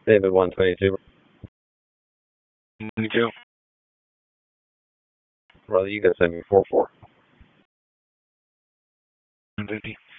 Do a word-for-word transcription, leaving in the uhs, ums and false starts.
David one twenty-two. twenty-two. Brother, you can send me four four. one fifty.